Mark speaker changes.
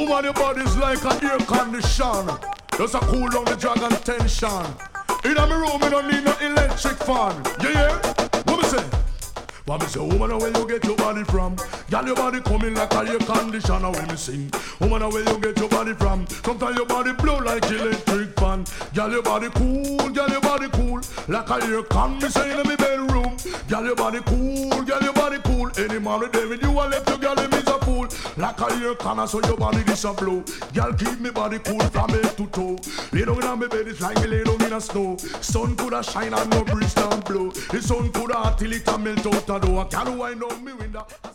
Speaker 1: Woman, your body's like an air condition. Just a cool down the dragon tension. In my room, I don't need no electric fan. Yeah. What me say? What me say, woman, where you get your body from? Girl, your body coming like a air conditioner when me sing. Woman, where you get your body from? Sometimes your body blow like electric fan. Girl, your body cool, girl, your body cool. Like a air conditioner in my bedroom. Girl, your body cool, girl, your body cool. Any man with David, you a left your girl, him is a fool. Like a air cannon, so your body this a blow. Girl, keep me body cool from head to toe. Lay down in my bed, it's like me lay down in a snow. Sun coulda shine and no breeze don't blow. The sun coulda hot till it a melt out a door. Can't wind on me window.